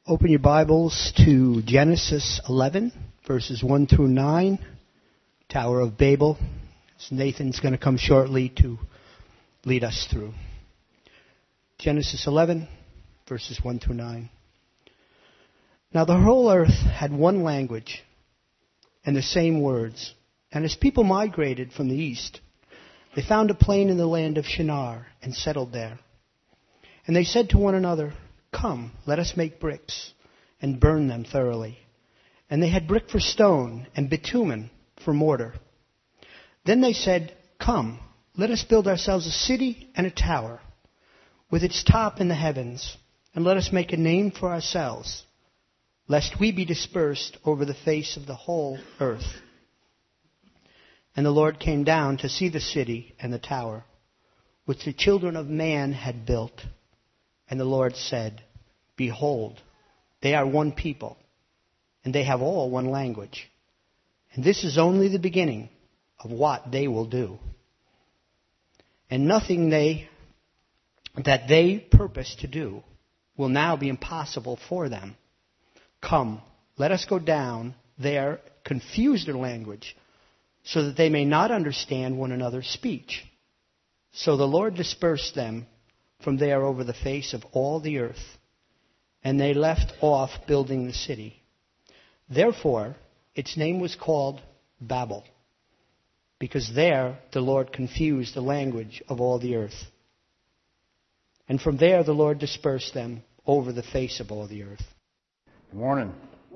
Open your Bibles to Genesis 11, verses 1 through 9, Tower of Babel. Nathan's going to come shortly to lead us through. Genesis 11, verses 1 through 9. Now the whole earth had one language and the same words. And as people migrated from the east, they found a plain in the land of Shinar and settled there. And they said to one another, "Come, let us make bricks and burn them thoroughly." And they had brick for stone and bitumen for mortar. Then they said, "Come, let us build ourselves a city and a tower with its top in the heavens, and let us make a name for ourselves, lest we be dispersed over the face of the whole earth." And the Lord came down to see the city and the tower, which the children of man had built. And the Lord said, "Behold, they are one people, and they have all one language. And this is only the beginning of what they will do. And nothing that they purpose to do will now be impossible for them. Come, let us go down there, confuse their language, so that they may not understand one another's speech." So the Lord dispersed them from there over the face of all the earth, and they left off building the city. Therefore, its name was called Babel, because there the Lord confused the language of all the earth. And from there the Lord dispersed them over the face of all the earth. Good morning.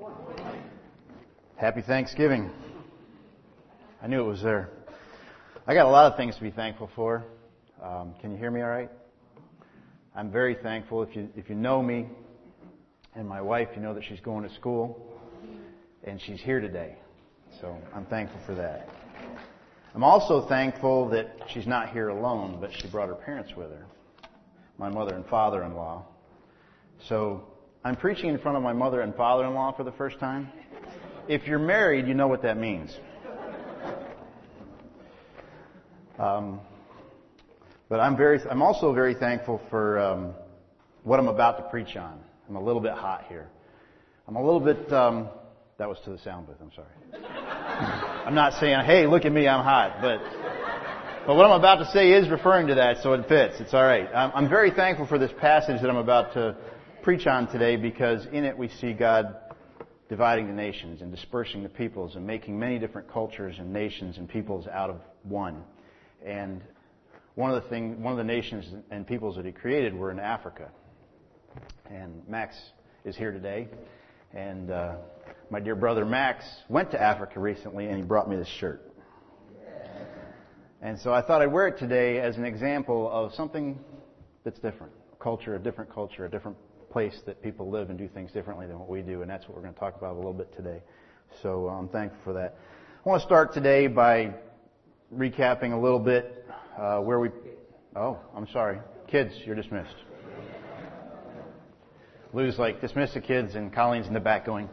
Happy Thanksgiving. I knew it was there. I got a lot of things to be thankful for. Can you hear me all right? I'm very thankful. If you know me and my wife, you know that she's going to school and she's here today. So I'm thankful for that. I'm also thankful that she's not here alone, but she brought her parents with her, my mother and father-in-law. So I'm preaching in front of my mother and father-in-law for the first time. If you're married, you know what that means. But I'm also very thankful for what I'm about to preach on. I'm a little bit hot here. I'm a little bit. That was to the sound booth. I'm sorry. I'm not saying, "Hey, look at me, I'm hot," but what I'm about to say is referring to that, so it fits. It's all right. I'm very thankful for this passage that I'm about to preach on today, because in it we see God dividing the nations and dispersing the peoples and making many different cultures and nations and peoples out of one. And one of the nations and peoples that He created were in Africa. And Max is here today. And my dear brother Max went to Africa recently, and he brought me this shirt. And so I thought I'd wear it today as an example of something that's different. A different culture, a different place that people live and do things differently than what we do. And that's what we're going to talk about a little bit today. So I'm thankful for that. I want to start today by recapping a little bit I'm sorry. Kids, you're dismissed. Lou's like, "Dismiss the kids," and Colleen's in the back going.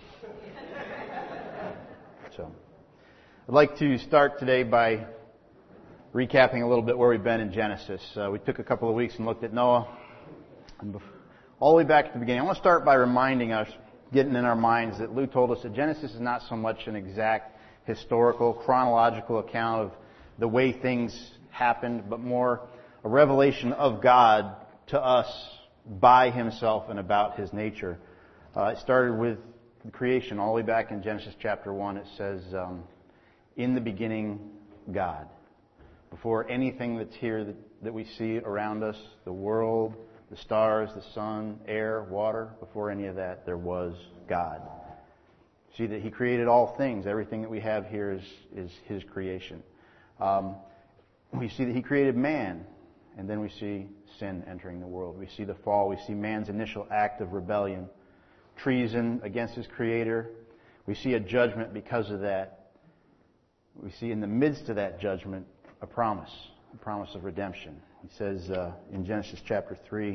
So, I'd like to start today by recapping a little bit where we've been in Genesis. We took a couple of weeks and looked at Noah, and all the way back at the beginning. I want to start by reminding us, getting in our minds, that Lou told us that Genesis is not so much an exact historical, chronological account of the way things happened, but more a revelation of God to us by Himself and about His nature. It started with creation. All the way back in Genesis chapter 1, it says, "In the beginning, God." Before anything that's here that we see around us, the world, the stars, the sun, air, water, before any of that, there was God. See that He created all things. Everything that we have here is His creation. We see that He created man, and then we see sin entering the world. We see the fall. We see man's initial act of rebellion, treason against his Creator. We see a judgment because of that. We see in the midst of that judgment a promise of redemption. He says in Genesis chapter 3,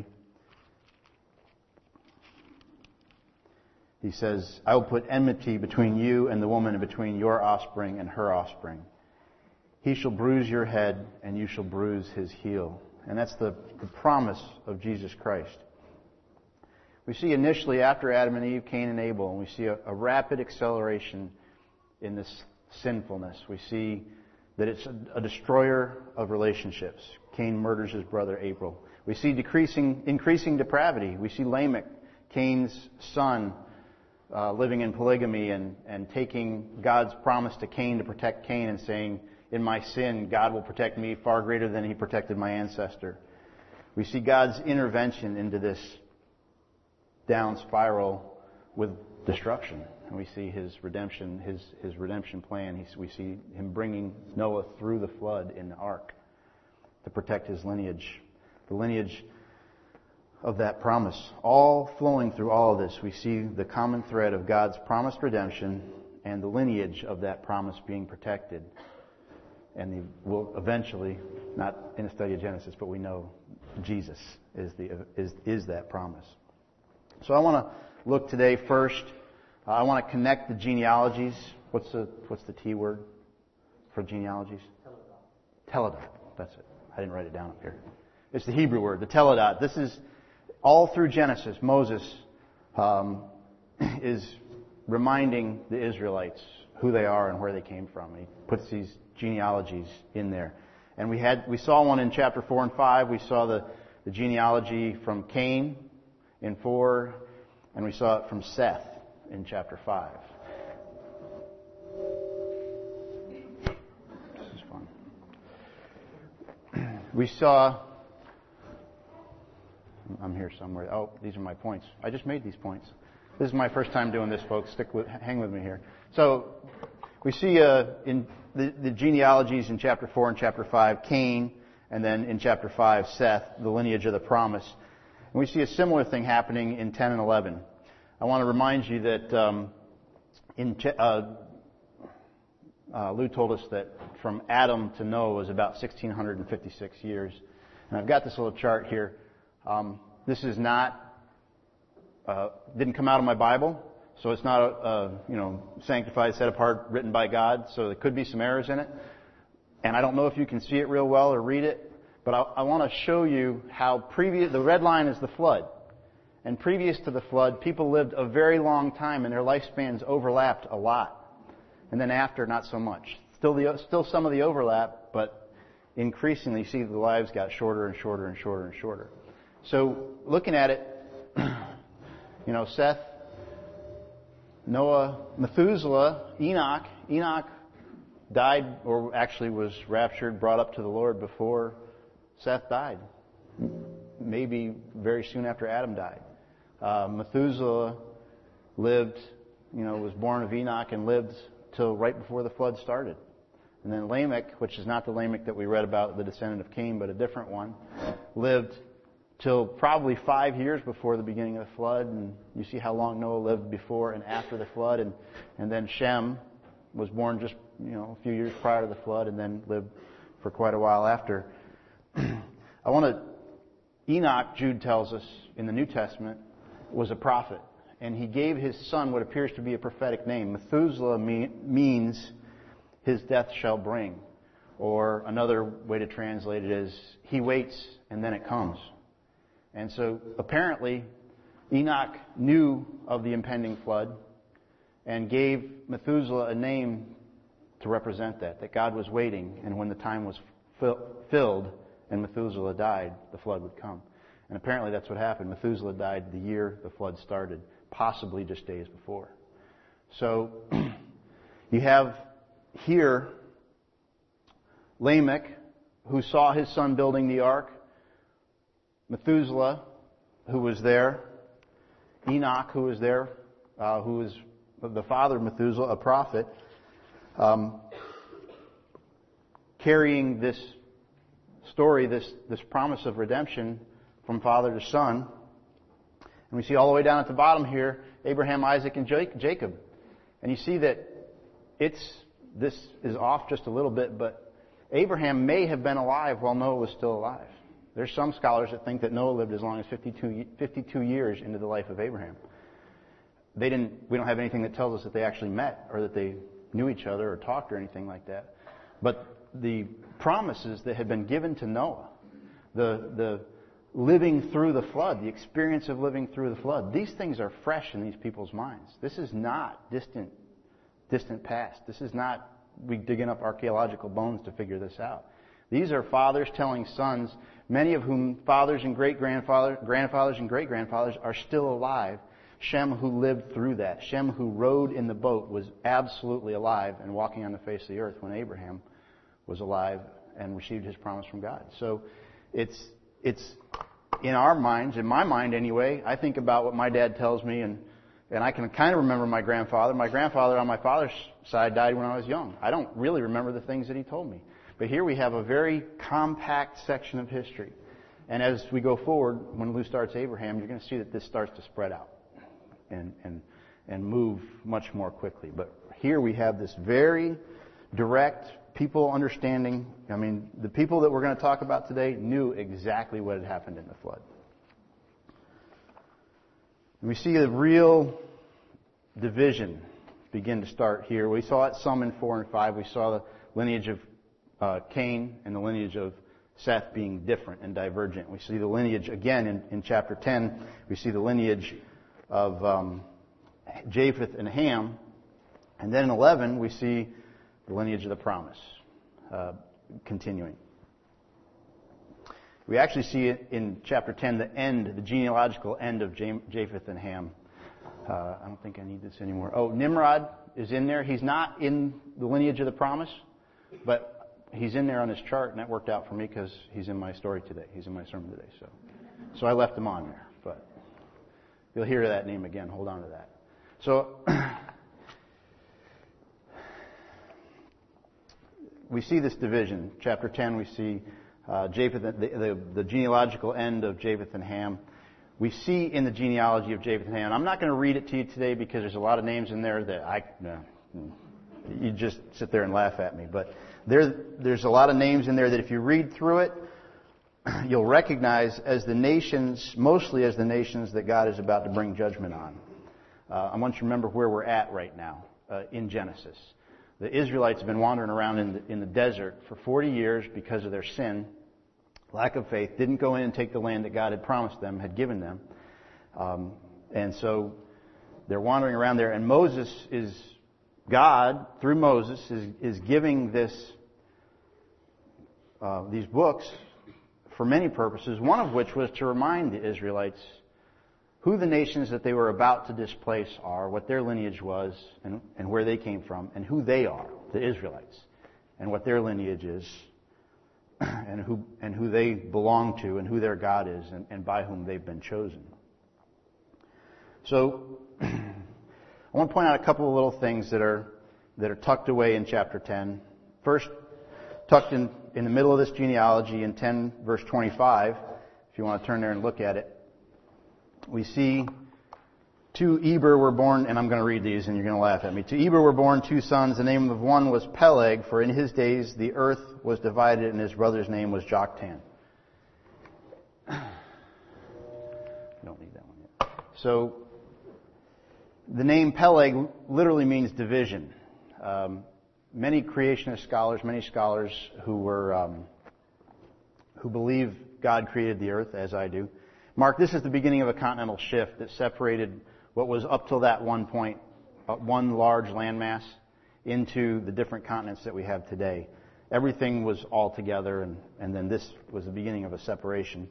He says, "I will put enmity between you and the woman, and between your offspring and her offspring. He shall bruise your head, and you shall bruise his heel." And that's the promise of Jesus Christ. We see initially after Adam and Eve, Cain and Abel, and we see a rapid acceleration in this sinfulness. We see that it's a destroyer of relationships. Cain murders his brother Abel. We see increasing depravity. We see Lamech, Cain's son, living in polygamy and taking God's promise to Cain to protect Cain and saying, in my sin, God will protect me far greater than He protected my ancestor. We see God's intervention into this down spiral with destruction. And we see His redemption, His redemption plan. We see Him bringing Noah through the flood in the ark to protect his lineage. The lineage of that promise. All flowing through all of this, we see the common thread of God's promised redemption and the lineage of that promise being protected. And we'll eventually, not in the study of Genesis, but we know Jesus is that promise. So I want to look today first. I want to connect the genealogies. What's the T word for genealogies? Teledot. That's it. I didn't write it down up here. It's the Hebrew word, the teledot. This is all through Genesis. Moses is reminding the Israelites who they are and where they came from. And he puts these genealogies in there. And we saw one in chapter 4 and 5. We saw the genealogy from Cain in 4, and we saw it from Seth in chapter 5. This is fun. We saw... I'm here somewhere. Oh, these are my points. I just made these points. This is my first time doing this, folks. Hang with me here. So, we see in the genealogies in chapter 4 and chapter 5, Cain, and then in chapter 5, Seth, the lineage of the promise. And we see a similar thing happening in 10 and 11. I want to remind you that Lou told us that from Adam to Noah was about 1,656 years. And I've got this little chart here. This is not, didn't come out of my Bible, so it's not a sanctified, set apart, written by God, so there could be some errors in it. And I don't know if you can see it real well or read it, but I want to show you how the red line is the flood. And previous to the flood, people lived a very long time and their lifespans overlapped a lot. And then after, not so much. Still some of the overlap, but increasingly, you see the lives got shorter and shorter and shorter and shorter. So, looking at it, Seth, Noah, Methuselah, Enoch. Enoch died, or actually was raptured, brought up to the Lord before Seth died. Maybe very soon after Adam died. Methuselah lived, was born of Enoch and lived till right before the flood started. And then Lamech, which is not the Lamech that we read about, the descendant of Cain, but a different one, lived till probably 5 years before the beginning of the flood. And you see how long Noah lived before and after the flood. And then Shem was born just a few years prior to the flood and then lived for quite a while after. Enoch, Jude tells us in the New Testament, was a prophet. And he gave his son what appears to be a prophetic name. Methuselah means his death shall bring. Or another way to translate it is, he waits and then it comes. And so apparently Enoch knew of the impending flood and gave Methuselah a name to represent that God was waiting, and when the time was filled and Methuselah died, the flood would come. And apparently that's what happened. Methuselah died the year the flood started, possibly just days before. So you have here Lamech, who saw his son building the ark, Methuselah, who was there, Enoch, who was there, who was the father of Methuselah, a prophet, carrying this story, this promise of redemption from father to son. And we see all the way down at the bottom here, Abraham, Isaac, and Jacob. And you see that this is off just a little bit, but Abraham may have been alive while Noah was still alive. There's some scholars that think that Noah lived as long as 52 years into the life of Abraham. We don't have anything that tells us that they actually met or that they knew each other or talked or anything like that. But the promises that had been given to Noah, the living through the flood, the experience of living through the flood. These things are fresh in these people's minds. This is not distant past. This is not we digging up archaeological bones to figure this out. These are fathers telling sons, many of whom fathers and grandfathers and great-grandfathers are still alive. Shem, who lived through that. Shem, who rode in the boat, was absolutely alive and walking on the face of the earth when Abraham was alive and received his promise from God. So it's in our minds, in my mind anyway, I think about what my dad tells me, and I can kind of remember my grandfather. My grandfather on my father's side died when I was young. I don't really remember the things that he told me. But here we have a very compact section of history. And as we go forward, when Lou starts Abraham, you're going to see that this starts to spread out and move much more quickly. But here we have this very direct, people understanding. I mean, the people that we're going to talk about today knew exactly what had happened in the flood. And we see the real division begin to start here. We saw it some in 4 and 5. We saw the lineage of Cain and the lineage of Seth being different and divergent. We see the lineage again in chapter 10. We see the lineage of Japheth and Ham. And then in 11, we see the lineage of the promise continuing. We actually see it in chapter 10, the genealogical end of Japheth and Ham. I don't think I need this anymore. Oh, Nimrod is in there. He's not in the lineage of the promise, but he's in there on this chart, and that worked out for me because he's in my story today. He's in my sermon today. So I left him on there. But you'll hear that name again. Hold on to that. So we see this division. Chapter 10, we see Japheth, the genealogical end of Japheth and Ham. We see in the genealogy of Japheth and Ham. I'm not going to read it to you today because there's a lot of names in there that you just sit there and laugh at me. But there's a lot of names in there that if you read through it, you'll recognize as the nations, mostly as the nations that God is about to bring judgment on. I want you to remember where we're at right now in Genesis. The Israelites have been wandering around in the desert for 40 years because of their sin, lack of faith, didn't go in and take the land that God had promised them, had given them. And so they're wandering around there, and God, through Moses, is giving these books for many purposes, one of which was to remind the Israelites who the nations that they were about to displace are, what their lineage was, and where they came from, and who they are, the Israelites, and what their lineage is, and who they belong to, and who their God is, and by whom they've been chosen. So I want to point out a couple of little things that are tucked away in chapter 10. First, tucked in the middle of this genealogy in 10 verse 25, if you want to turn there and look at it, we see to Eber were born, and I'm going to read these and you're going to laugh at me. To Eber were born 2 sons. The name of one was Peleg, for in his days the earth was divided, and his brother's name was Joktan. Don't need that one yet. So the name Peleg literally means division. Many creationist scholars, many scholars who believe God created the earth, as I do, mark this is the beginning of a continental shift that separated what was up till that one point, one large landmass, into the different continents that we have today. Everything was all together, and then this was the beginning of a separation.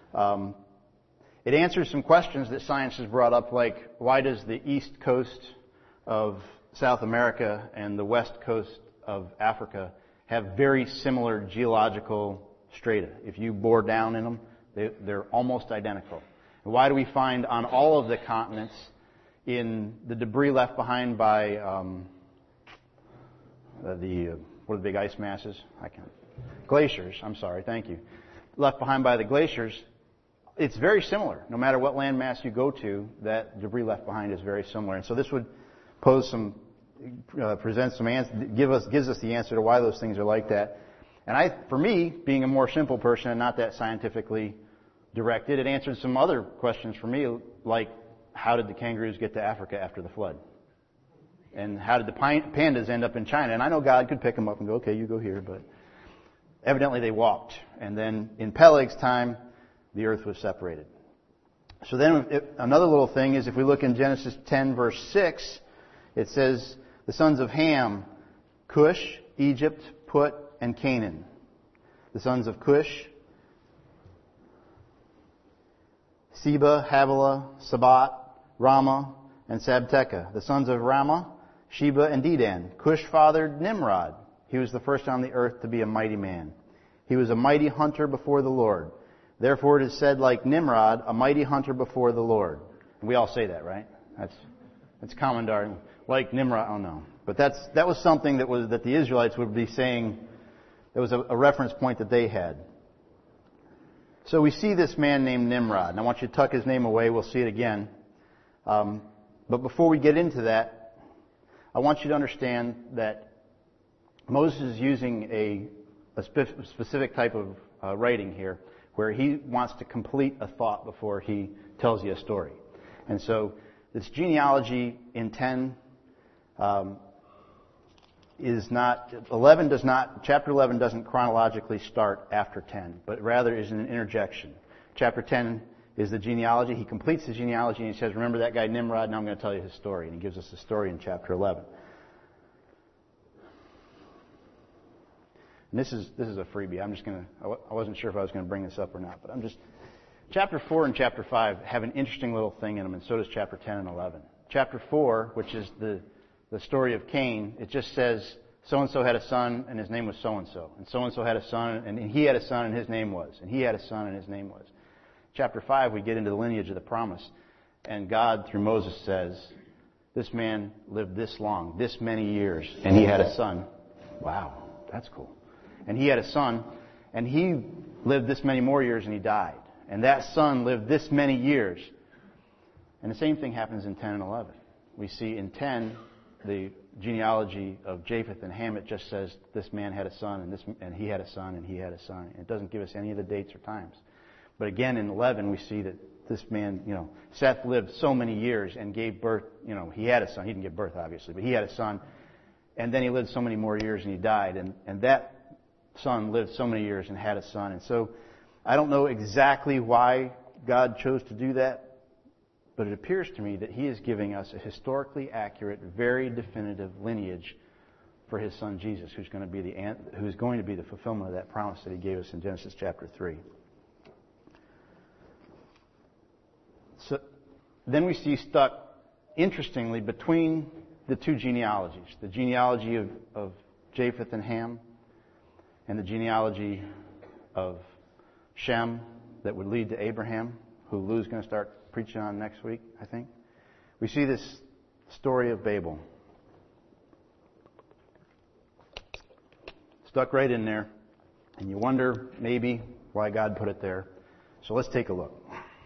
It answers some questions that science has brought up, like why does the east coast of South America and the west coast of Africa have very similar geological strata? If you bore down in them, they're almost identical. And why do we find on all of the continents, in the debris left behind by what are the big ice masses? Glaciers. I'm sorry. Thank you. Left behind by the glaciers, it's very similar. No matter what landmass you go to, that debris left behind is very similar. And so this would gives us the answer to why those things are like that. And for me, being a more simple person and not that scientifically directed, it answered some other questions for me, like how did the kangaroos get to Africa after the flood? And how did the pandas end up in China? And I know God could pick them up and go, okay, you go here, but evidently they walked. And then in Peleg's time, the earth was separated. So then another little thing is if we look in Genesis 10 verse 6, it says the sons of Ham, Cush, Egypt, Put, and Canaan. The sons of Cush, Seba, Havilah, Sabat, Ramah, and Sabteka. The sons of Ramah, Sheba, and Dedan. Cush fathered Nimrod. He was the first on the earth to be a mighty man. He was a mighty hunter before the Lord. Therefore it is said, like Nimrod, a mighty hunter before the Lord. And we all say that, right? That's common, darn. Like Nimrod, oh no. But that was something that the Israelites would be saying. That was a reference point that they had. So we see this man named Nimrod. And I want you to tuck his name away. We'll see it again. But before we get into that, I want you to understand that Moses is using a specific type of writing here, where he wants to complete a thought before he tells you a story. And so this genealogy in 10 chapter 11 doesn't chronologically start after 10, but rather is an interjection. Chapter 10 is the genealogy. He completes the genealogy and he says, remember that guy Nimrod? Now I'm going to tell you his story. And he gives us the story in chapter 11. And this is a freebie. I wasn't sure if I was going to bring this up or not, but chapter 4 and chapter 5 have an interesting little thing in them, and so does chapter 10 and 11. Chapter 4, which is the story of Cain, it just says, so-and-so had a son, and his name was so-and-so. And so-and-so had a son, and he had a son, and his name was. And he had a son, and his name was. Chapter 5, we get into the lineage of the promise. And God, through Moses, says, this man lived this long, this many years, and he had a son. Wow, that's cool. And he had a son, and he lived this many more years, and he died. And that son lived this many years. And the same thing happens in 10 and 11. We see in 10, the genealogy of Japheth and Ham, it just says this man had a son, and he had a son, and he had a son. And it doesn't give us any of the dates or times. But again, in 11, we see that this man, Seth lived so many years and gave birth, he had a son. He didn't give birth, obviously, but he had a son. And then he lived so many more years and he died. And that son lived so many years and had a son. And so I don't know exactly why God chose to do that, but it appears to me that He is giving us a historically accurate, very definitive lineage for His Son Jesus, who's going to be the fulfillment of that promise that He gave us in Genesis chapter 3. So then we see stuck, interestingly, between the two genealogies, the genealogy of Japheth and Ham, and the genealogy of Shem that would lead to Abraham, who Lou's going to start preaching on next week, I think. We see this story of Babel. Stuck right in there. And you wonder maybe why God put it there. So let's take a look.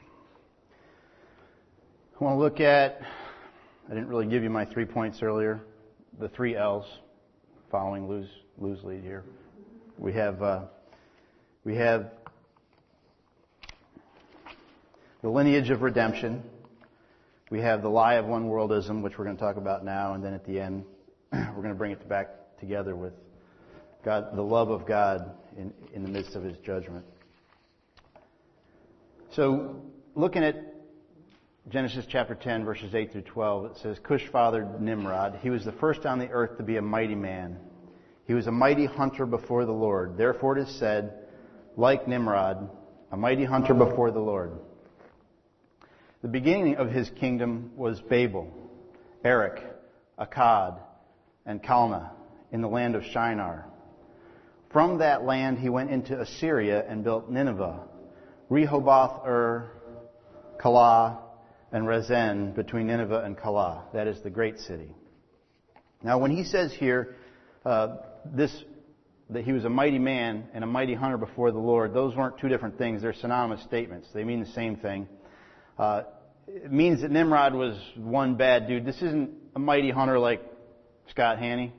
I want to look at, I didn't really give you my 3 points earlier, the 3 L's following Lou's lead here. We have the lineage of redemption. We have the lie of one worldism, which we're going to talk about now, and then at the end, we're going to bring it back together with God, the love of God in the midst of His judgment. So, looking at Genesis chapter 10, verses 8 through 12, it says, Cush fathered Nimrod. He was the first on the earth to be a mighty man. He was a mighty hunter before the Lord. Therefore it is said, like Nimrod, a mighty hunter before the Lord. The beginning of his kingdom was Babel, Erech, Akkad, and Calneh in the land of Shinar. From that land he went into Assyria and built Nineveh, Rehoboth, Calah, and Rezen between Nineveh and Calah. That is the great city. Now when he says here that he was a mighty man and a mighty hunter before the Lord, those weren't two different things. They're synonymous statements. They mean the same thing. It means that Nimrod was one bad dude. This isn't a mighty hunter like Scott Haney,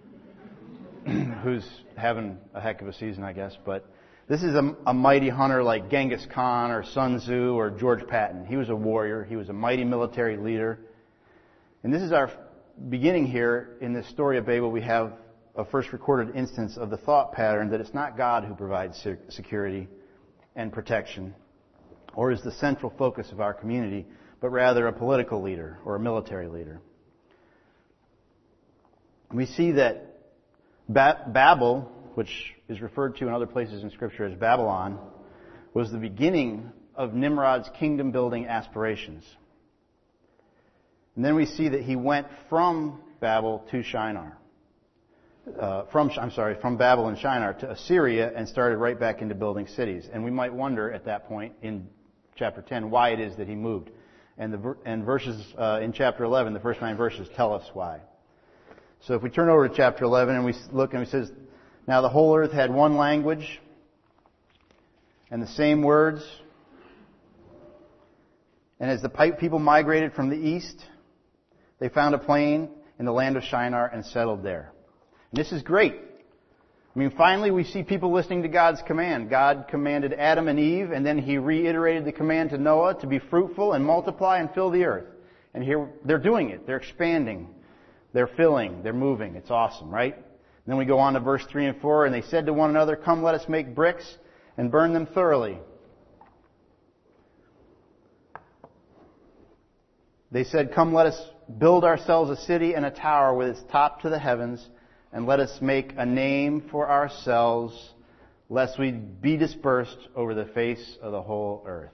who's having a heck of a season, I guess. But this is a mighty hunter like Genghis Khan or Sun Tzu or George Patton. He was a warrior. He was a mighty military leader. And this is our beginning here in this story of Babel. We have a first recorded instance of the thought pattern that it's not God who provides security and protection. or is the central focus of our community, but rather a political leader or a military leader. We see that Babel, which is referred to in other places in Scripture as Babylon, was the beginning of Nimrod's kingdom-building aspirations. And then we see that he went from Babel to Shinar. From Babel and Shinar to Assyria and started right back into building cities. And we might wonder at that point in chapter 10 why it is that he moved. And verses in chapter 11, the first 9 verses tell us why. So if we turn over to chapter 11 and we look and it says, "Now the whole earth had one language and the same words. And as the people migrated from the east, they found a plain in the land of Shinar and settled there." And this is great. I mean, finally we see people listening to God's command. God commanded Adam and Eve, and then He reiterated the command to Noah to be fruitful and multiply and fill the earth. And here they're doing it. They're expanding. They're filling. They're moving. It's awesome, right? And then we go on to verse 3 and 4, "And they said to one another, 'Come, let us make bricks and burn them thoroughly.' They said, 'Come, let us build ourselves a city and a tower with its top to the heavens, and let us make a name for ourselves, lest we be dispersed over the face of the whole earth.'"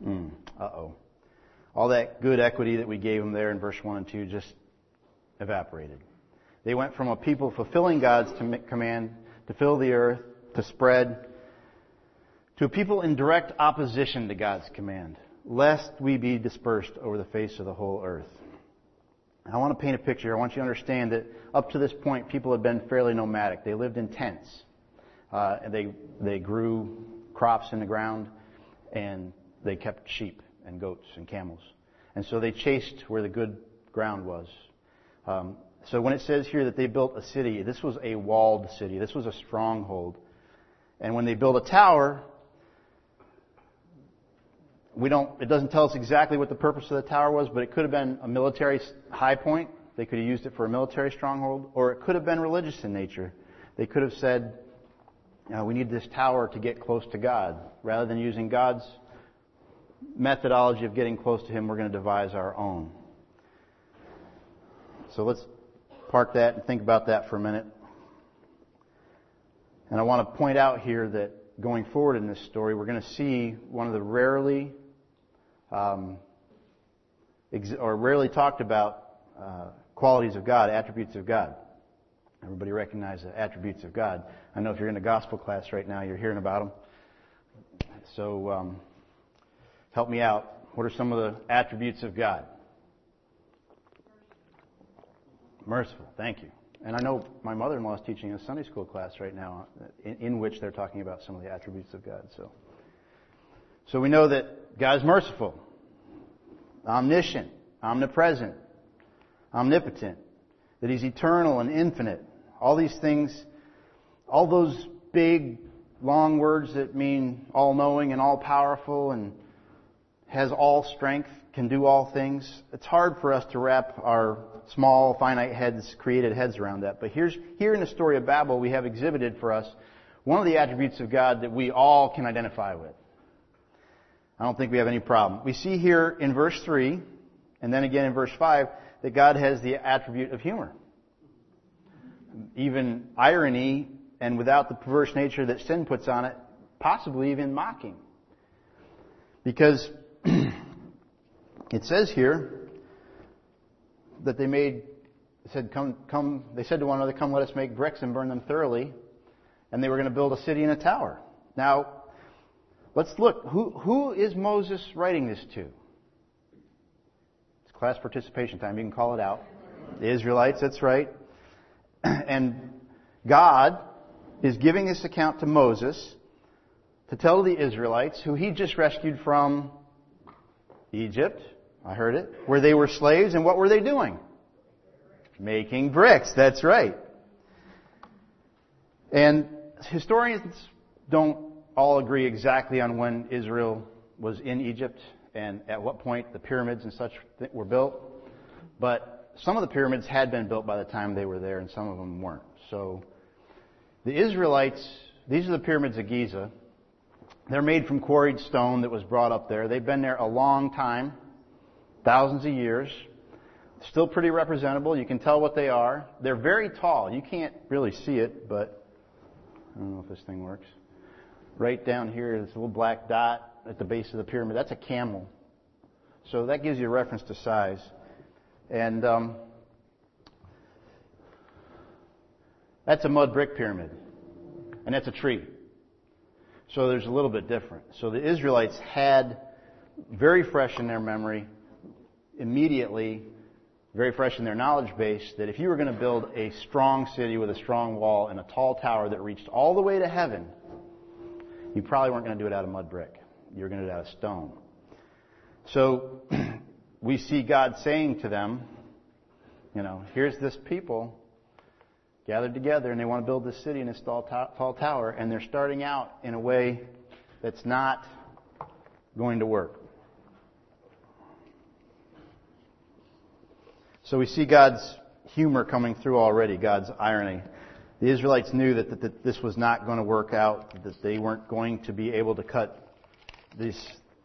All that good equity that we gave them there in verse 1 and 2 just evaporated. They went from a people fulfilling God's command to fill the earth, to spread, to a people in direct opposition to God's command, lest we be dispersed over the face of the whole earth. I want to paint a picture. I want you to understand that up to this point, people had been fairly nomadic. They lived in tents. And they grew crops in the ground, and they kept sheep and goats and camels. And so they chased where the good ground was. So when it says here that they built a city, this was a walled city. This was a stronghold. And when they built a tower, it doesn't tell us exactly what the purpose of the tower was, but it could have been a military high point. They could have used it for a military stronghold, or it could have been religious in nature. They could have said, we need this tower to get close to God. Rather than using God's methodology of getting close to Him, we're going to devise our own. So let's park that and think about that for a minute. And I want to point out here that going forward in this story, we're going to see one of the rarely talked about qualities of God, attributes of God. Everybody recognize the attributes of God. I know if you're in a gospel class right now, you're hearing about them. So help me out. What are some of the attributes of God? Merciful. Thank you. And I know my mother-in-law is teaching a Sunday school class right now in which they're talking about some of the attributes of God. So we know that God is merciful, omniscient, omnipresent, omnipotent, that He's eternal and infinite. All these things, all those big, long words that mean all-knowing and all-powerful and has all strength, can do all things. It's hard for us to wrap our small, finite created heads around that. But here in the story of Babel, we have exhibited for us one of the attributes of God that we all can identify with. I don't think we have any problem. We see here in verse 3, and then again in verse 5, that God has the attribute of humor. Even irony, and without the perverse nature that sin puts on it, possibly even mocking. Because it says here that they said to one another, "Come, let us make bricks and burn them thoroughly." And they were going to build a city and a tower. Now, let's look. Who is Moses writing this to? It's class participation time. You can call it out. The Israelites, that's right. And God is giving this account to Moses to tell the Israelites, who He just rescued from Egypt, I heard it, where they were slaves, and what were they doing? Making bricks, that's right. And historians don't all agree exactly on when Israel was in Egypt and at what point the pyramids and such were built. But some of the pyramids had been built by the time they were there, and some of them weren't. So the Israelites, these are the pyramids of Giza. They're made from quarried stone that was brought up there. They've been there a long time, thousands of years. Still pretty representable. You can tell what they are. They're very tall. You can't really see it, but I don't know if this thing works. Right down here, this little black dot at the base of the pyramid, that's a camel. So that gives you a reference to size. And that's a mud brick pyramid. And that's a tree. So there's a little bit different. So the Israelites had very fresh in their memory, immediately, very fresh in their knowledge base, that if you were going to build a strong city with a strong wall and a tall tower that reached all the way to heaven, you probably weren't going to do it out of mud brick. You were going to do it out of stone. So we see God saying to them, here's this people gathered together and they want to build this city and this tall tower, and they're starting out in a way that's not going to work. So we see God's humor coming through already, God's irony. The Israelites knew that this was not going to work out, that they weren't going to be able to cut this,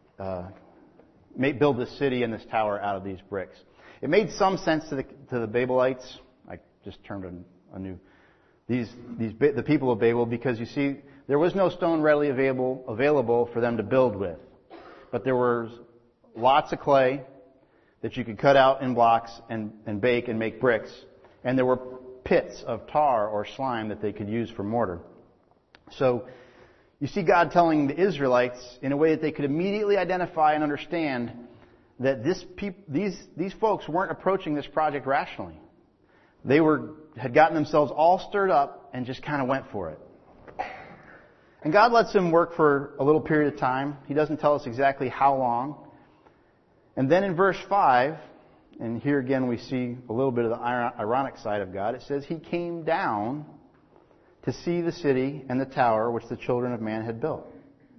build this city and this tower out of these bricks. It made some sense to the Babelites. I just termed a new the people of Babel, because you see there was no stone readily available for them to build with, but there was lots of clay that you could cut out in blocks and bake and make bricks, and there were pits of tar or slime that they could use for mortar. So you see God telling the Israelites in a way that they could immediately identify and understand that these folks weren't approaching this project rationally. They had gotten themselves all stirred up and just kind of went for it. And God lets them work for a little period of time. He doesn't tell us exactly how long. And then in verse 5, and here again we see a little bit of the ironic side of God, it says, He came down to see the city and the tower which the children of man had built.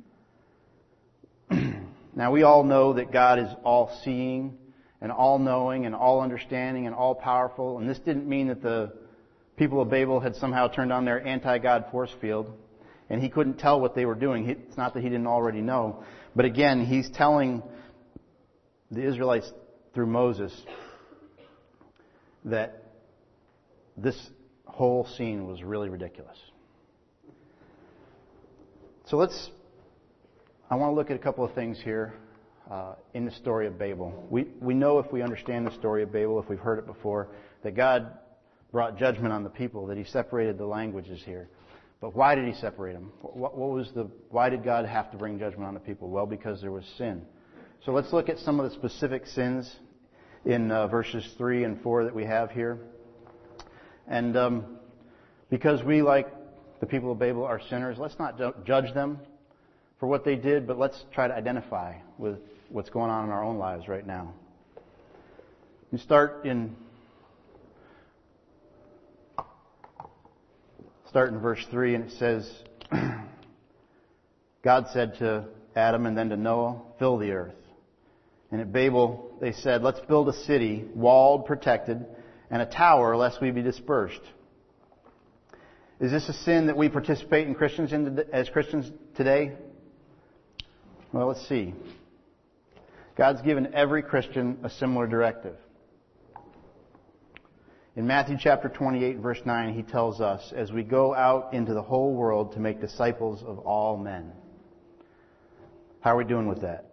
Now we all know that God is all-seeing and all-knowing and all-understanding and all-powerful, and this didn't mean that the people of Babel had somehow turned on their anti-God force field and He couldn't tell what they were doing. It's not that He didn't already know. But again, He's telling the Israelites through Moses that this whole scene was really ridiculous. So I want to look at a couple of things here in the story of Babel. We know, if we understand the story of Babel, if we've heard it before, that God brought judgment on the people, that He separated the languages here. But why did He separate them? Why did God have to bring judgment on the people? Well, because there was sin. So let's look at some of the specific sins in verses 3 and 4 that we have here. And because we, like the people of Babel, are sinners, let's not judge them for what they did, but let's try to identify with what's going on in our own lives right now. We start in verse 3, and it says, God said to Adam and then to Noah, fill the earth. And at Babel, they said, let's build a city, walled, protected, and a tower, lest we be dispersed. Is this a sin that we participate as Christians today? Well, let's see. God's given every Christian a similar directive. In Matthew chapter 28, verse 9, He tells us, as we go out into the whole world to make disciples of all men. How are we doing with that?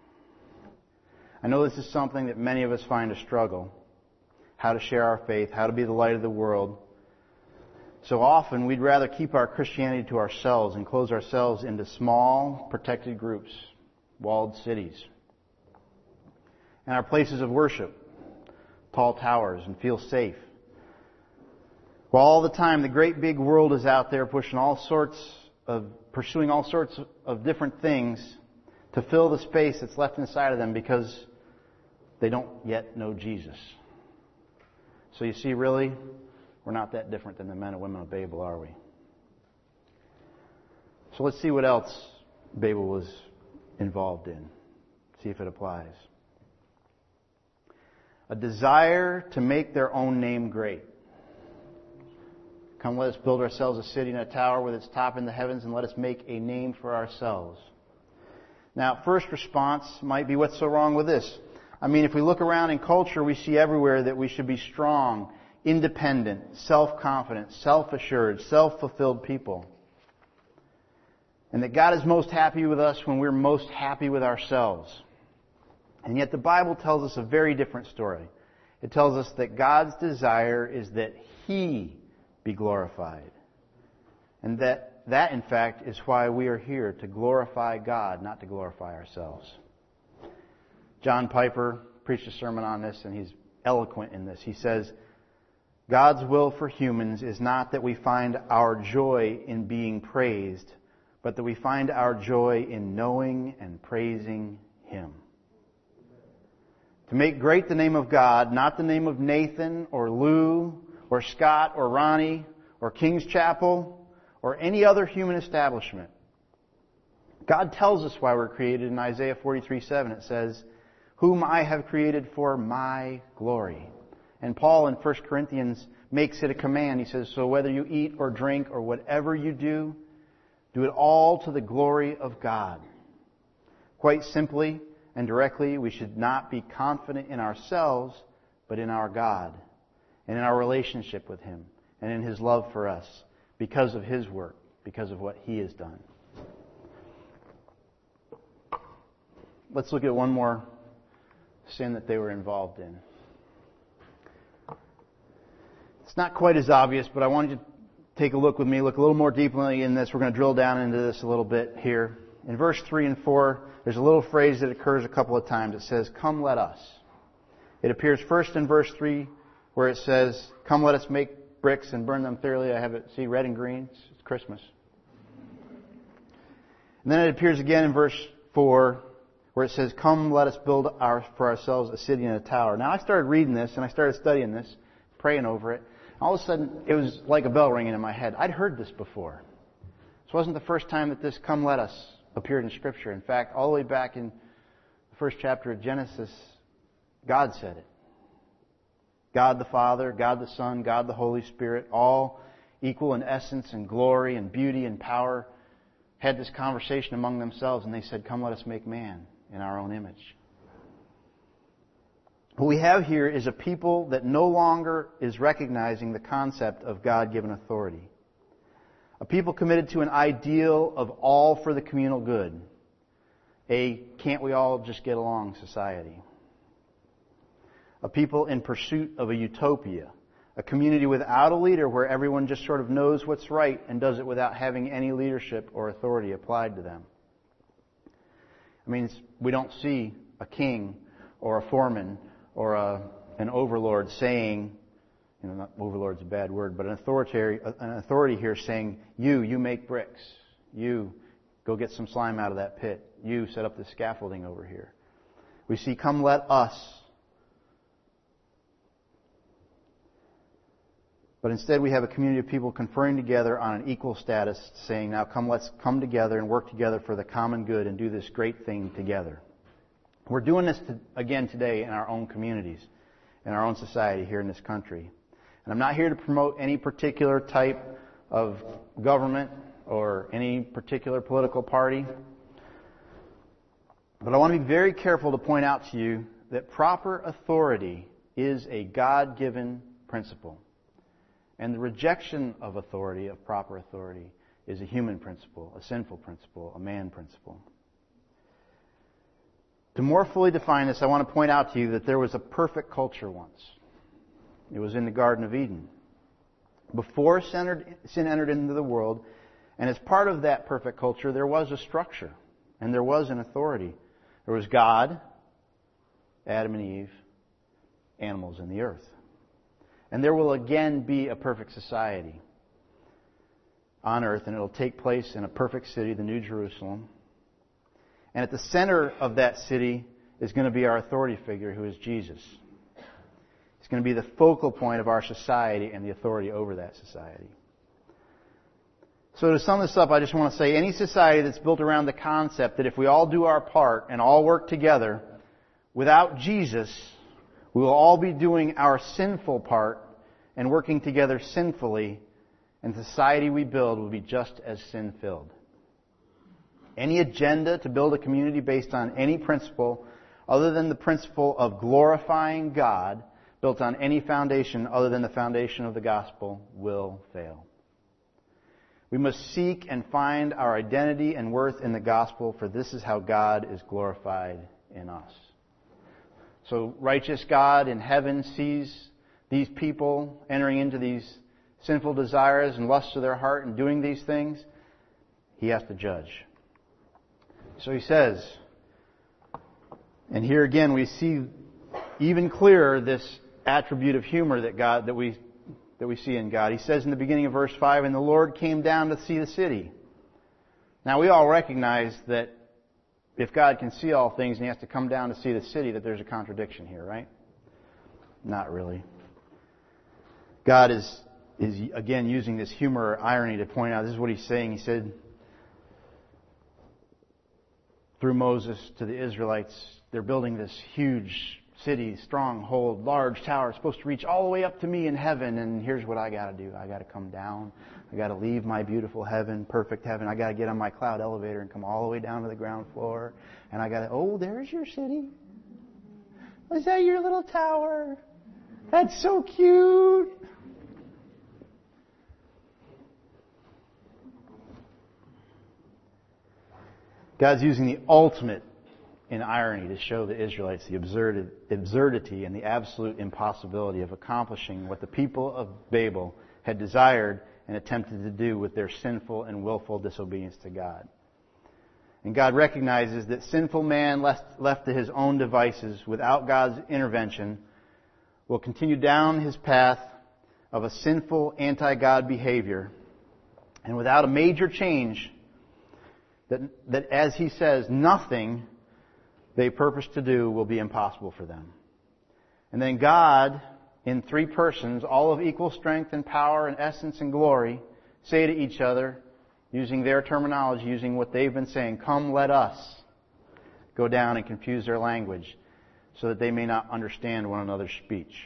I know this is something that many of us find a struggle. How to share our faith, how to be the light of the world. So often we'd rather keep our Christianity to ourselves and close ourselves into small, protected groups, walled cities, and our places of worship, tall towers, and feel safe. While all the time the great big world is out there pursuing all sorts of different things to fill the space that's left inside of them because they don't yet know Jesus. So you see, really, we're not that different than the men and women of Babel, are we? So let's see what else Babel was involved in. See if it applies. A desire to make their own name great. Come, let us build ourselves a city and a tower with its top in the heavens, and let us make a name for ourselves. Now, first response might be, what's so wrong with this? I mean, if we look around in culture, we see everywhere that we should be strong, independent, self-confident, self-assured, self-fulfilled people. And that God is most happy with us when we're most happy with ourselves. And yet the Bible tells us a very different story. It tells us that God's desire is that He be glorified. And that in fact is why we are here, to glorify God, not to glorify ourselves. John Piper preached a sermon on this, and he's eloquent in this. He says, God's will for humans is not that we find our joy in being praised, but that we find our joy in knowing and praising Him. To make great the name of God, not the name of Nathan or Lou or Scott or Ronnie or King's Chapel or any other human establishment. God tells us why we're created in Isaiah 43:7. It says, whom I have created for my glory. And Paul in 1 Corinthians makes it a command. He says, so whether you eat or drink or whatever you do it all to the glory of God. Quite simply and directly, we should not be confident in ourselves, but in our God and in our relationship with Him and in His love for us because of His work, because of what He has done. Let's look at one more sin that they were involved in. It's not quite as obvious, but I want you to take a look with me, look a little more deeply in this. We're going to drill down into this a little bit here. In verse 3 and 4, there's a little phrase that occurs a couple of times. It says, come let us. It appears first in verse 3 where it says, come let us make bricks and burn them thoroughly. I have it, see, red and green. It's Christmas. And then it appears again in verse 4 where it says, come let us build for ourselves a city and a tower. Now I started reading this and I started studying this, praying over it. All of a sudden, it was like a bell ringing in my head. I'd heard this before. This wasn't the first time that this come let us appeared in Scripture. In fact, all the way back in the first chapter of Genesis, God said it. God the Father, God the Son, God the Holy Spirit, all equal in essence and glory and beauty and power, had this conversation among themselves, and they said, come let us make man in our own image. What we have here is a people that no longer is recognizing the concept of God-given authority. A people committed to an ideal of all for the communal good. A can't we all just get along society. A people in pursuit of a utopia. A community without a leader where everyone just sort of knows what's right and does it without having any leadership or authority applied to them. I mean, we don't see a king or a foreman or an overlord saying, not overlord's a bad word, but an authority here saying, you make bricks. You go get some slime out of that pit. You set up the scaffolding over here. We see, come let us. But instead we have a community of people conferring together on an equal status, saying, now let's come together and work together for the common good and do this great thing together. We're doing this again today in our own communities, in our own society here in this country. And I'm not here to promote any particular type of government or any particular political party. But I want to be very careful to point out to you that proper authority is a God-given principle. And the rejection of authority, of proper authority, is a human principle, a sinful principle, a man principle. To more fully define this, I want to point out to you that there was a perfect culture once. It was in the Garden of Eden. Before sin entered into the world, and as part of that perfect culture, there was a structure, and there was an authority. There was God, Adam and Eve, animals in the earth. And there will again be a perfect society on earth, and it will take place in a perfect city, the New Jerusalem. And at the center of that city is going to be our authority figure, who is Jesus. He's going to be the focal point of our society and the authority over that society. So to sum this up, I just want to say any society that's built around the concept that if we all do our part and all work together, without Jesus, we will all be doing our sinful part and working together sinfully, and the society we build will be just as sin-filled. any agenda to build a community based on any principle other than the principle of glorifying God, built on any foundation other than the foundation of the gospel, will fail. We must seek and find our identity and worth in the gospel, for this is how God is glorified in us. So, righteous God in heaven sees these people entering into these sinful desires and lusts of their heart and doing these things. He has to judge. So he says, and here again we see even clearer this attribute of humor that we see in God. He says in the beginning of verse 5, "And the Lord came down to see the city." Now we all recognize that if God can see all things and He has to come down to see the city, that there's a contradiction here, right? Not really. God is again using this humor or irony to point out, this is what He's saying. He said, through Moses to the Israelites, they're building this huge city, stronghold, large tower, supposed to reach all the way up to me in heaven, and here's what I got to do. I got to come down. I got to leave my beautiful heaven, perfect heaven. I got to get on my cloud elevator and come all the way down to the ground floor, and I got to, oh, there's your city. Is that your little tower? That's so cute. God's using the ultimate in irony to show the Israelites the absurdity and the absolute impossibility of accomplishing what the people of Babel had desired and attempted to do with their sinful and willful disobedience to God. And God recognizes that sinful man left to his own devices without God's intervention will continue down his path of a sinful anti-God behavior, and without a major change, that as he says, nothing they purpose to do will be impossible for them. And then God, in three persons, all of equal strength and power and essence and glory, say to each other, using their terminology, using what they've been saying, "Come, let us," go down and confuse their language so that they may not understand one another's speech.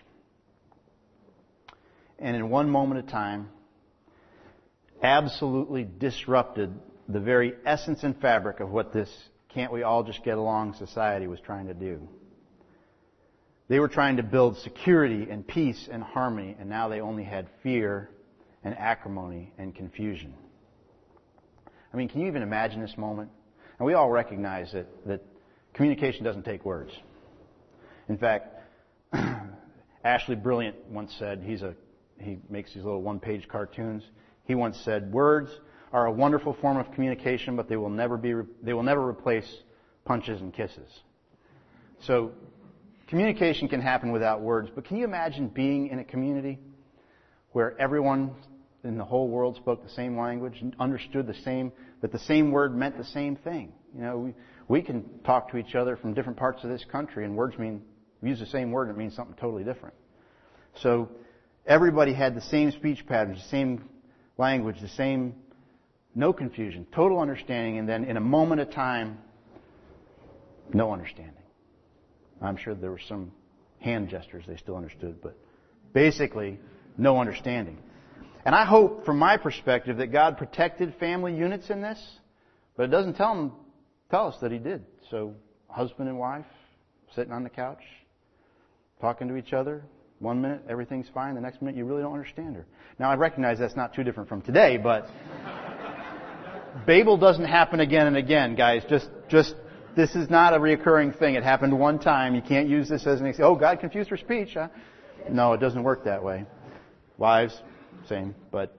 And in one moment of time, absolutely disrupted the very essence and fabric of what this can't we all just get along society was trying to do. They were trying to build security and peace and harmony, and now they only had fear and acrimony and confusion. I mean, can you even imagine this moment? And we all recognize that communication doesn't take words. In fact, Ashley Brilliant once said, he makes these little one-page cartoons. He once said, "Words are a wonderful form of communication, but they will never replace punches and kisses." So, communication can happen without words, but can you imagine being in a community where everyone in the whole world spoke the same language and understood that the same word meant the same thing? You know, we can talk to each other from different parts of this country, and we use the same word and it means something totally different. So, everybody had the same speech patterns, the same language, no confusion, total understanding, and then in a moment of time, no understanding. I'm sure there were some hand gestures they still understood, but basically, no understanding. And I hope, from my perspective, that God protected family units in this, but it doesn't tell us that He did. So, husband and wife, sitting on the couch, talking to each other. One minute, everything's fine. The next minute, you really don't understand her. Now, I recognize that's not too different from today, but Babel doesn't happen again and again, guys. Just this is not a reoccurring thing. It happened one time. You can't use this as an excuse. Oh, God confused her speech, huh? No, it doesn't work that way. Wives, same. But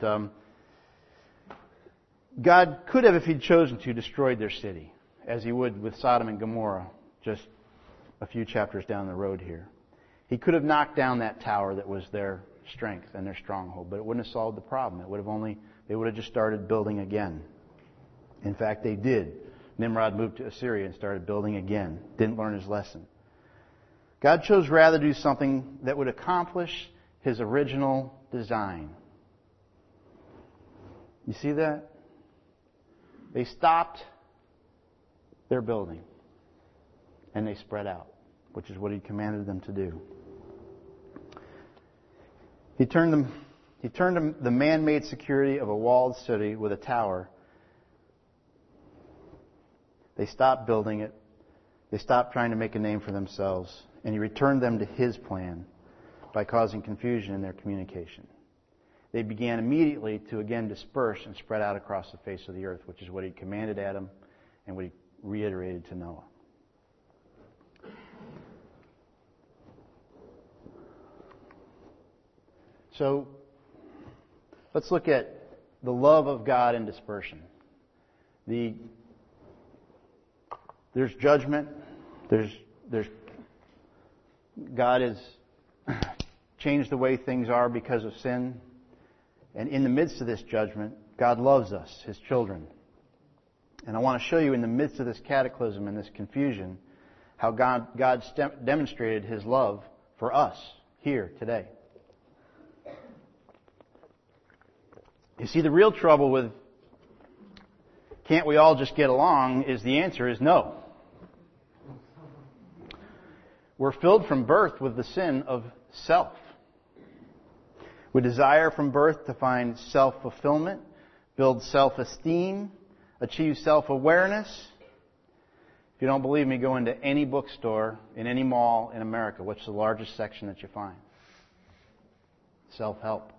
God could have, if He'd chosen to, destroyed their city, as He would with Sodom and Gomorrah, just a few chapters down the road here. He could have knocked down that tower that was their strength and their stronghold, but it wouldn't have solved the problem. They would have just started building again. In fact, they did. Nimrod moved to Assyria and started building again. Didn't learn his lesson. God chose rather to do something that would accomplish His original design. You see that? They stopped their building and they spread out, which is what He commanded them to do. He turned the man-made security of a walled city with a tower They stopped building it. They stopped trying to make a name for themselves. And He returned them to His plan by causing confusion in their communication. They began immediately to again disperse and spread out across the face of the earth, which is what He commanded Adam and what He reiterated to Noah. So, let's look at the love of God in dispersion. There's judgment. God has changed the way things are because of sin. And in the midst of this judgment, God loves us, His children. And I want to show you in the midst of this cataclysm and this confusion how God demonstrated His love for us here today. You see, the real trouble with can't we all just get along is the answer is no. We're filled from birth with the sin of self. We desire from birth to find self-fulfillment, build self-esteem, achieve self-awareness. If you don't believe me, go into any bookstore in any mall in America. What's the largest section that you find? Self-help.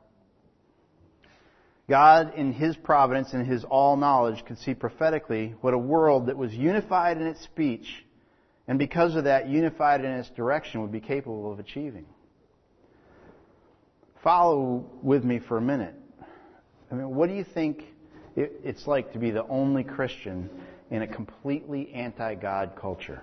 God, in His providence and His all-knowledge, could see prophetically what a world that was unified in its speech, and because of that, unified in its direction, would be capable of achieving. Follow with me for a minute. I mean, what do you think it's like to be the only Christian in a completely anti-God culture?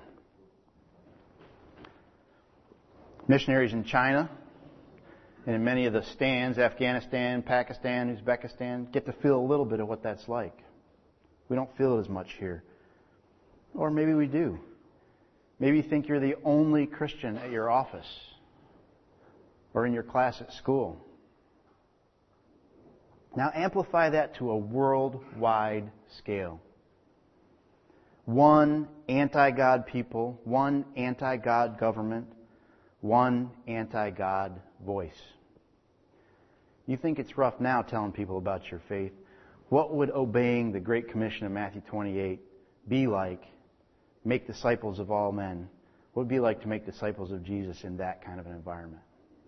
Missionaries in China and in many of the stands, Afghanistan, Pakistan, Uzbekistan, get to feel a little bit of what that's like. We don't feel it as much here. Or maybe we do. Maybe you think you're the only Christian at your office or in your class at school. Now amplify that to a worldwide scale. One anti-God people, one anti-God government, one anti-God voice. You think it's rough now telling people about your faith. What would obeying the Great Commission of Matthew 28 be like? Make disciples of all men. What would it be like to make disciples of Jesus in that kind of an environment?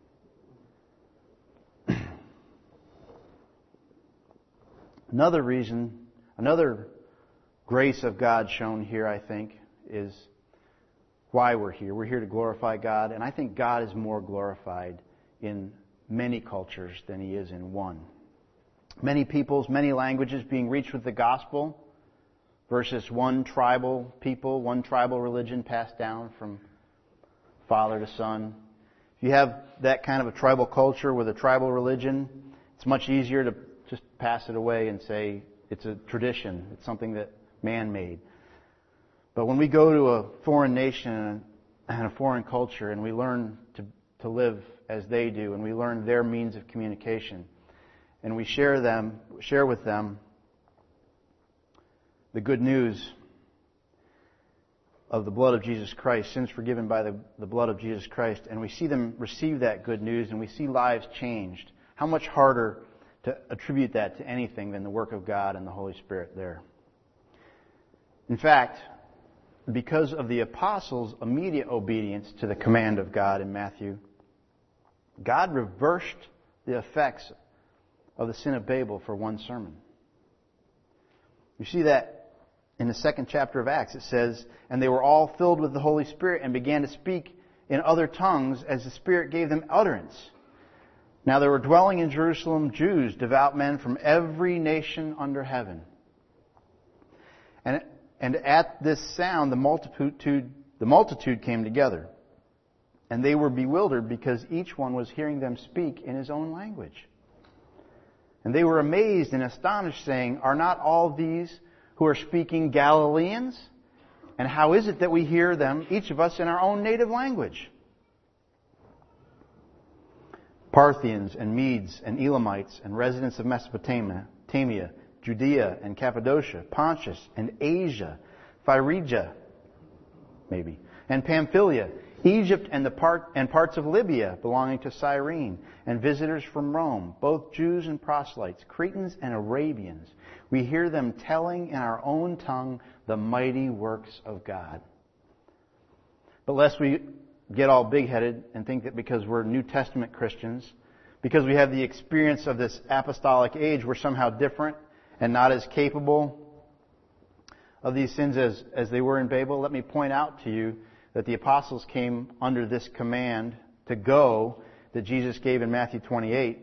Another reason, another grace of God shown here, I think, is why we're here. We're here to glorify God, and I think God is more glorified in many cultures than He is in one. Many peoples, many languages being reached with the gospel versus one tribal people, one tribal religion passed down from father to son. If you have that kind of a tribal culture with a tribal religion, it's much easier to just pass it away and say it's a tradition, it's something that man made. But when we go to a foreign nation and a foreign culture and we learn to live as they do and we learn their means of communication and we share with them the good news of the blood of Jesus Christ, sins forgiven by the blood of Jesus Christ, and we see them receive that good news and we see lives changed, how much harder to attribute that to anything than the work of God and the Holy Spirit there. In fact, because of the apostles' immediate obedience to the command of God in Matthew, God reversed the effects of the sin of Babel for one sermon. You see that in the second chapter of Acts. It says, "And they were all filled with the Holy Spirit and began to speak in other tongues as the Spirit gave them utterance. Now there were dwelling in Jerusalem Jews, devout men from every nation under heaven. And at this sound the multitude came together. And they were bewildered because each one was hearing them speak in his own language. And they were amazed and astonished, saying, 'Are not all these who are speaking Galileans? And how is it that we hear them, each of us in our own native language?' Parthians and Medes and Elamites and residents of Mesopotamia, Judea and Cappadocia, Pontus and Asia, Phrygia, and Pamphylia, Egypt and parts of Libya belonging to Cyrene, and visitors from Rome, both Jews and proselytes, Cretans and Arabians. We hear them telling in our own tongue the mighty works of God. But lest we get all big-headed and think that because we're New Testament Christians, because we have the experience of this apostolic age, we're somehow different and not as capable of these sins as they were in Babel. Let me point out to you that the apostles came under this command to go that Jesus gave in Matthew 28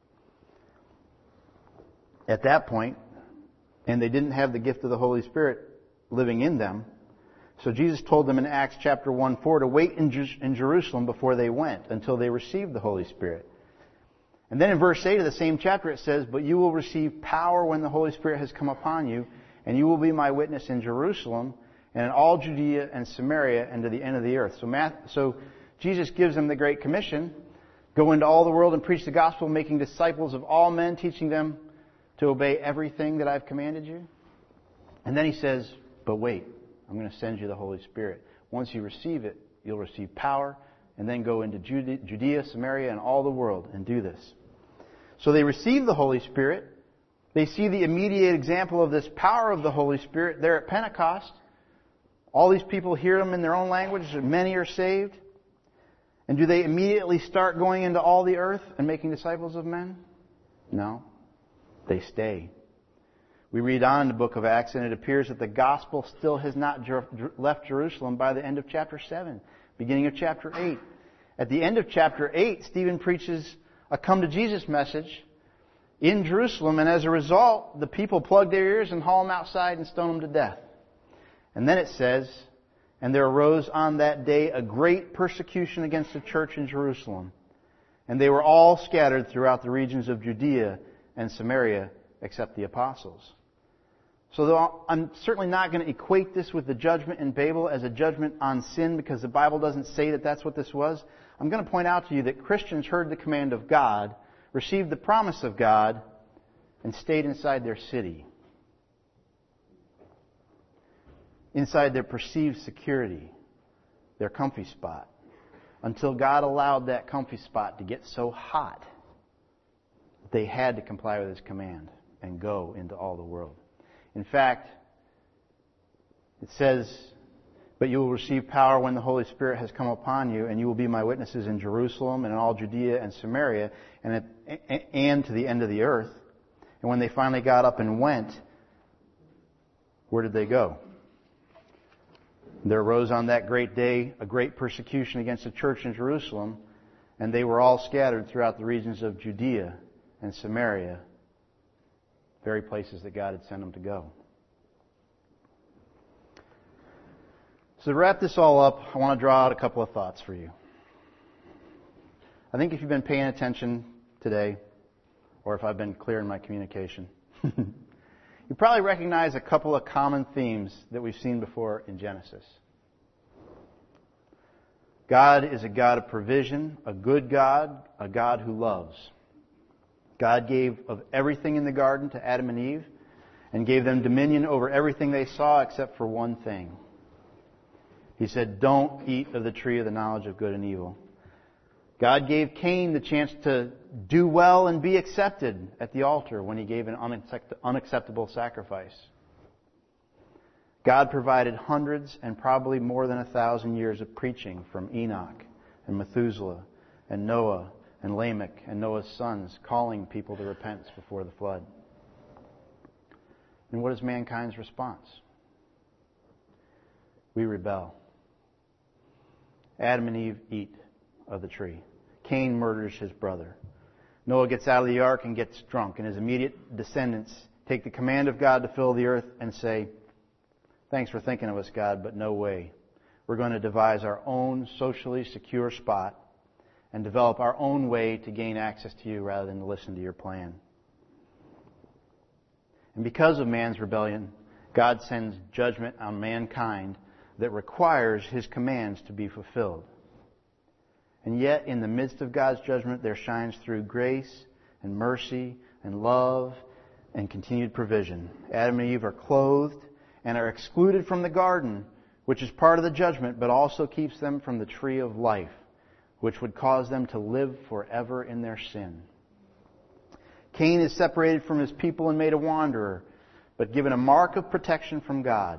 at that point, and they didn't have the gift of the Holy Spirit living in them. So Jesus told them in Acts chapter 1:4 to wait in Jerusalem before they went until they received the Holy Spirit. And then in verse 8 of the same chapter it says, "But you will receive power when the Holy Spirit has come upon you, and you will be my witness in Jerusalem and in all Judea and Samaria and to the end of the earth." So Jesus gives them the Great Commission. Go into all the world and preach the gospel, making disciples of all men, teaching them to obey everything that I've commanded you. And then he says, but wait, I'm going to send you the Holy Spirit. Once you receive it, you'll receive power, and then go into Judea, Samaria, and all the world and do this. So they receive the Holy Spirit. They see the immediate example of this power of the Holy Spirit there at Pentecost. All these people hear them in their own language, and many are saved. And do they immediately start going into all the earth and making disciples of men? No. They stay. We read on in the book of Acts, and it appears that the gospel still has not left Jerusalem by the end of chapter 7, beginning of chapter 8. At the end of chapter 8, Stephen preaches a come to Jesus message in Jerusalem, and as a result, the people plug their ears and haul him outside and stone him to death. And then it says, and there arose on that day a great persecution against the church in Jerusalem, and they were all scattered throughout the regions of Judea and Samaria, except the apostles. So though I'm certainly not going to equate this with the judgment in Babel as a judgment on sin, because the Bible doesn't say that that's what this was, I'm going to point out to you that Christians heard the command of God, received the promise of God, and stayed inside their city, inside their perceived security, their comfy spot, until God allowed that comfy spot to get so hot that they had to comply with His command and go into all the world. In fact, it says, but you will receive power when the Holy Spirit has come upon you, and you will be my witnesses in Jerusalem and in all Judea and Samaria and to the end of the earth. And when they finally got up and went, where did they go? There arose on that great day a great persecution against the church in Jerusalem, and they were all scattered throughout the regions of Judea and Samaria, very places that God had sent them to go. So to wrap this all up, I want to draw out a couple of thoughts for you. I think if you've been paying attention today, or if I've been clear in my communication, you probably recognize a couple of common themes that we've seen before in Genesis. God is a God of provision, a good God, a God who loves. God gave of everything in the garden to Adam and Eve and gave them dominion over everything they saw except for one thing. He said, don't eat of the tree of the knowledge of good and evil. God gave Cain the chance to do well and be accepted at the altar when he gave an unacceptable sacrifice. God provided hundreds and probably more than 1,000 years of preaching from Enoch and Methuselah and Noah and Lamech and Noah's sons, calling people to repentance before the flood. And what is mankind's response? We rebel. Adam and Eve eat of the tree. Cain murders his brother. Noah gets out of the ark and gets drunk, and his immediate descendants take the command of God to fill the earth and say, thanks for thinking of us, God, but no way. We're going to devise our own socially secure spot and develop our own way to gain access to you rather than to listen to your plan. And because of man's rebellion, God sends judgment on mankind that requires His commands to be fulfilled. And yet, in the midst of God's judgment, there shines through grace and mercy and love and continued provision. Adam and Eve are clothed and are excluded from the garden which is part of the judgment, but also keeps them from the tree of life, which would cause them to live forever in their sin. Cain is separated from his people and made a wanderer, but given a mark of protection from God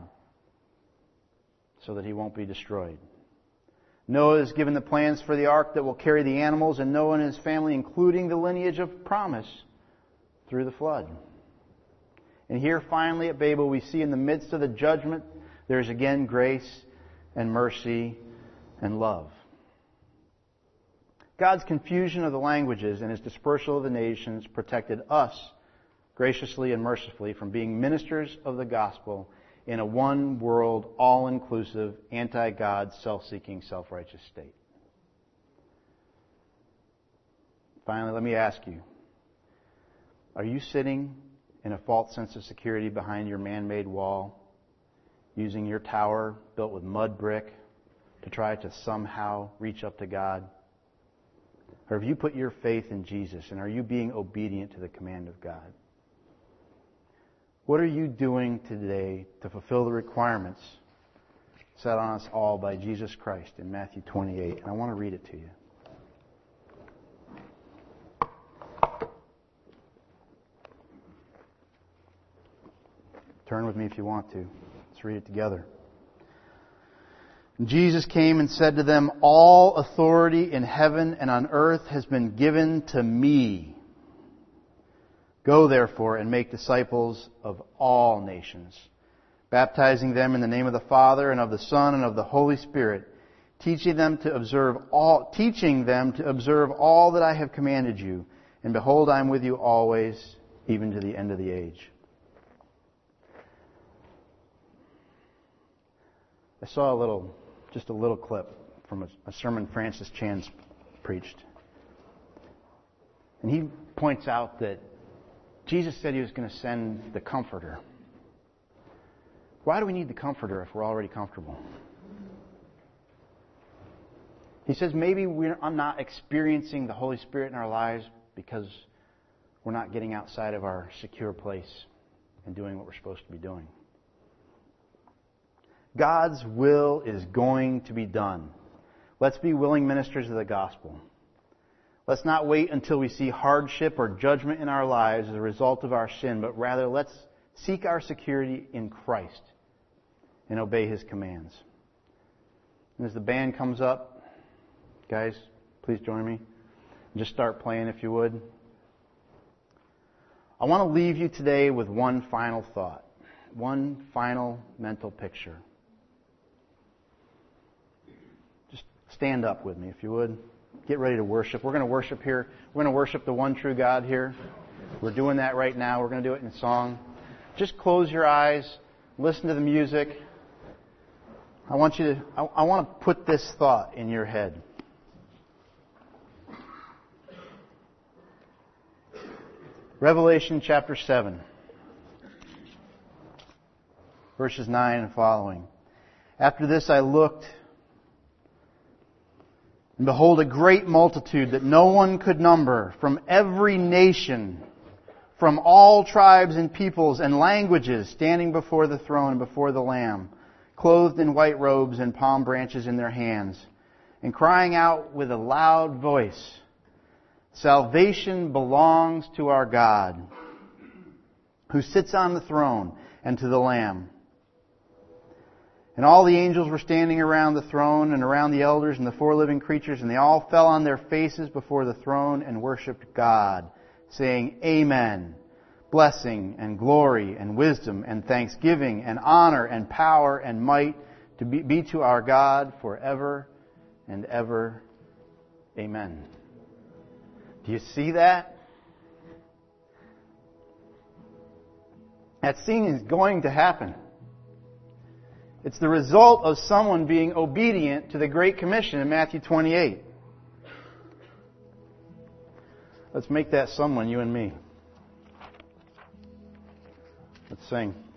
so that he won't be destroyed. Noah is given the plans for the ark that will carry the animals, and Noah and his family, including the lineage of promise, through the flood. And here finally at Babel we see in the midst of the judgment there is again grace and mercy and love. God's confusion of the languages and His dispersal of the nations protected us graciously and mercifully from being ministers of the gospel in a one-world, all-inclusive, anti-God, self-seeking, self-righteous state. Finally, let me ask you, are you sitting in a false sense of security behind your man-made wall, using your tower built with mud brick to try to somehow reach up to God? Or have you put your faith in Jesus, and are you being obedient to the command of God? What are you doing today to fulfill the requirements set on us all by Jesus Christ in Matthew 28? And I want to read it to you. Turn with me if you want to. Let's read it together. And Jesus came and said to them, "All authority in heaven and on earth has been given to me. Go therefore and make disciples of all nations, baptizing them in the name of the Father and of the Son and of the Holy Spirit, teaching them to observe all that I have commanded you. And behold, I am with you always, even to the end of the age." I saw just a little clip from a sermon Francis Chan preached. And he points out that Jesus said He was going to send the Comforter. Why do we need the Comforter if we're already comfortable? He says maybe we're not experiencing the Holy Spirit in our lives because we're not getting outside of our secure place and doing what we're supposed to be doing. God's will is going to be done. Let's be willing ministers of the gospel. Let's not wait until we see hardship or judgment in our lives as a result of our sin, but rather let's seek our security in Christ and obey His commands. And as the band comes up, guys, please join me. And just start playing if you would. I want to leave you today with one final thought, one final mental picture. Just stand up with me if you would. Get ready to worship. We're going to worship here. We're going to worship the one true God here. We're doing that right now. We're going to do it in song. Just close your eyes. Listen to the music. I want to put this thought in your head. Revelation chapter 7, verses 9 and following. After this I looked, and behold, a great multitude that no one could number, from every nation, from all tribes and peoples and languages, standing before the throne and before the Lamb, clothed in white robes and palm branches in their hands, and crying out with a loud voice, "Salvation belongs to our God, who sits on the throne, and to the Lamb." And all the angels were standing around the throne and around the elders and the four living creatures, and they all fell on their faces before the throne and worshipped God, saying, "Amen. Blessing and glory and wisdom and thanksgiving and honor and power and might to be to our God forever and ever. Amen." Do you see that? That scene is going to happen. It's the result of someone being obedient to the Great Commission in Matthew 28. Let's make that someone, you and me. Let's sing.